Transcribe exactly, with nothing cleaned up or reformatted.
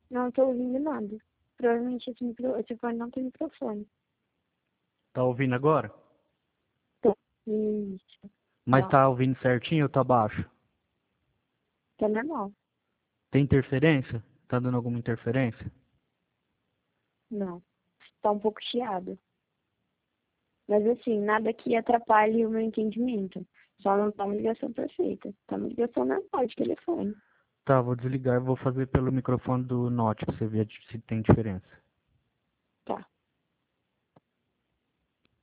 Não tô ouvindo nada. Provavelmente esse, micro... esse fone não tem microfone. Tá ouvindo agora? Tô. Isso. Mas Ó, tá ouvindo certinho ou tá baixo? tá normal. Tem interferência? Tá dando alguma interferência? Não. Tá um pouco chiado. Mas assim, nada que atrapalhe o meu entendimento. Só não tá uma ligação perfeita. Tá uma ligação normal de telefone. Tá, vou desligar e vou fazer pelo microfone do Note pra você ver se tem diferença. Tá.